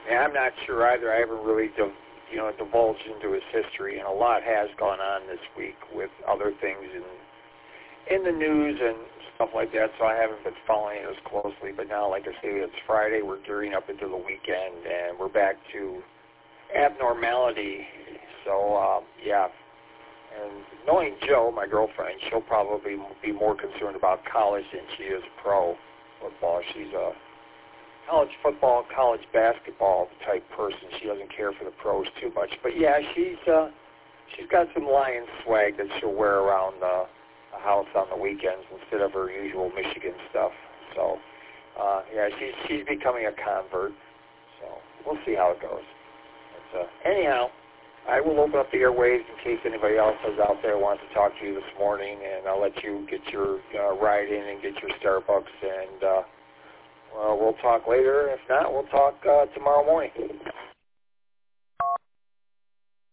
Yeah, I'm not sure either. I haven't really, divulged into his history, and a lot has gone on this week with other things in the news and stuff like that, so I haven't been following it as closely. But now, like I say, it's Friday. We're gearing up into the weekend, and we're back to abnormality. So, yeah. And knowing Joe, my girlfriend, she'll probably be more concerned about college than she is pro football. She's a college football, college basketball type person. She doesn't care for the pros too much. But, yeah, she's got some Lions swag that she'll wear around the house on the weekends instead of her usual Michigan stuff. So, yeah, she's becoming a convert. So we'll see how it goes. But, anyhow, I will open up the airwaves in case anybody else is out there wants to talk to you this morning, and I'll let you get your ride in and get your Starbucks, and we'll talk later. If not, we'll talk tomorrow morning.